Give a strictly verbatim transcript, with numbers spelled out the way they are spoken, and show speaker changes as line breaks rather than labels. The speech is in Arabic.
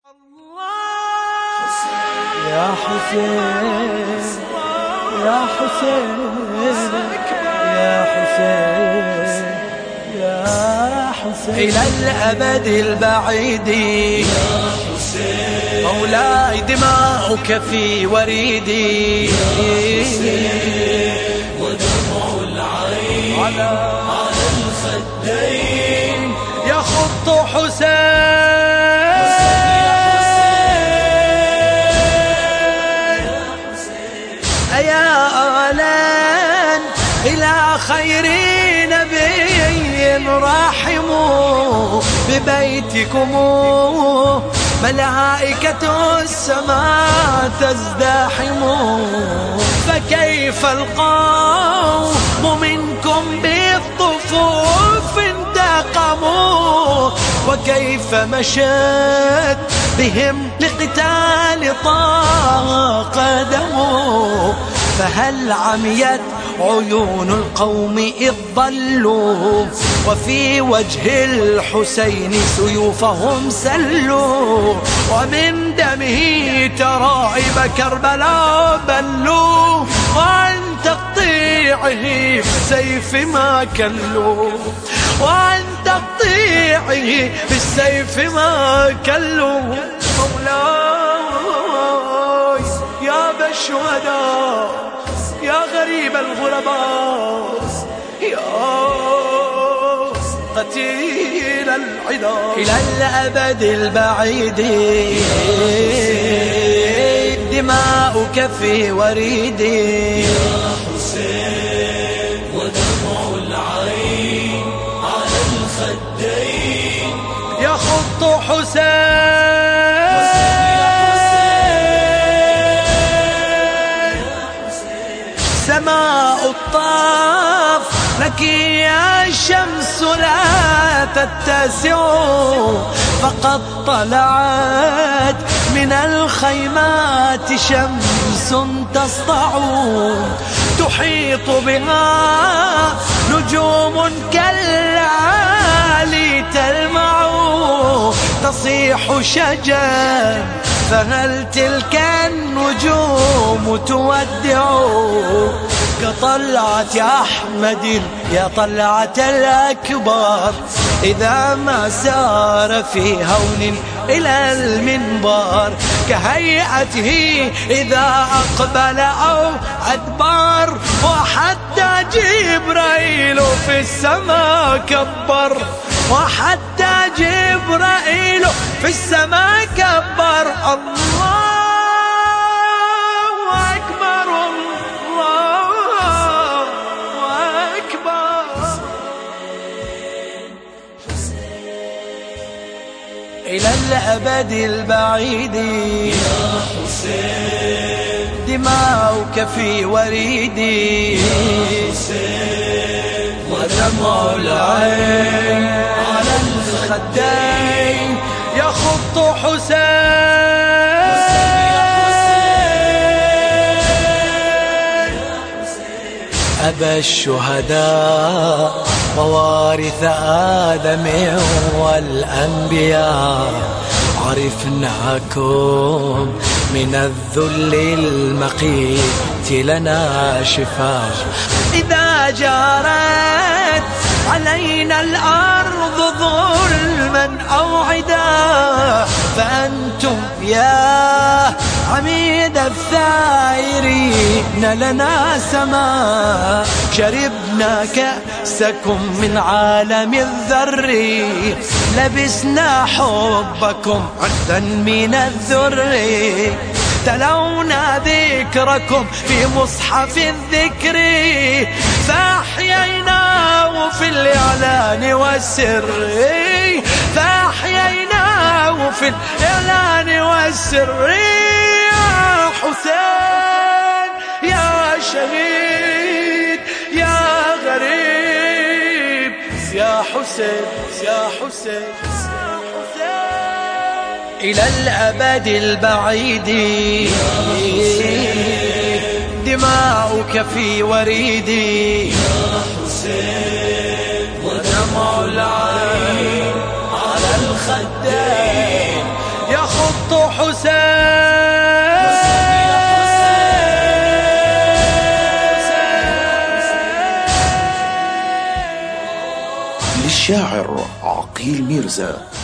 يا حسين يا حسين يا حسين يا حسين
إلى الأبد البعيد يا حسين مولاي دماؤك في وريدي يا حسين ودمع العين على الخدين يخط حسين يا آلان إلى خير نبي راحموا ببيتكم ملائكة السماء تزدحم فكيف القوم منكم بالطفوف انتقموا وكيف مشت بهم لقتال طه قدموا فهل عميت عيون القوم إذ ضلوا وفي وجه الحسين سيوفهم سلوا ومن دمه ترائب كربلاء بلوا وعن تقطيعه بالسيف ما كلوا وعن تقطيعه بالسيف ما كلوا مولاي يا بالشهداء يا غريب الغرباء يا قتيل العدا إلى الأبد البعيد دماؤك في وريدي يا حسين ودمع العين على الخدين يخط حسين سماء الطاف لك يا الشمس لا تتسع فقد طلعت من الخيمات شمس تسطع تحيط بها نجوم كالعالي تلمع تصيح شجا فهل تلك النجوم تودع كطلعة أحمد يا طلعة الأكبر إذا ما سار في هون إلى المنبر كهيئته إذا أقبل أو أدبر وحتى جبرائيل في السماء كبر وحتى جبرائيل في السماء كبر الله أكبر الله أكبر إلى الأبد البعيد يا حسين دماؤك في وريدي يا حسين ودمع العين على الخدين يخط حسين أبا الشهداء ووارث آدم والأنبياء عرفناكم من الذل المقيت لنا شفاء إذا جارت علينا الأرض ظلما أو عدا فأنتم يا عميد الثائرين لنا سماء شربنا كأسكم من عالم الذر لبسنا حبكم عهدا من الذر تلونا ذكركم في مصحف الذكر فأحييناه في الإعلان والسر فأحييناه في الإعلان والسر يا حسين يا شهيد يا غريب يا حسين يا حسين إلى الأبد البعيد دماؤك في وريدي يا حسين ودمع العين على الخدين يا يخط حسين.
للشاعر عقيل ميرزا.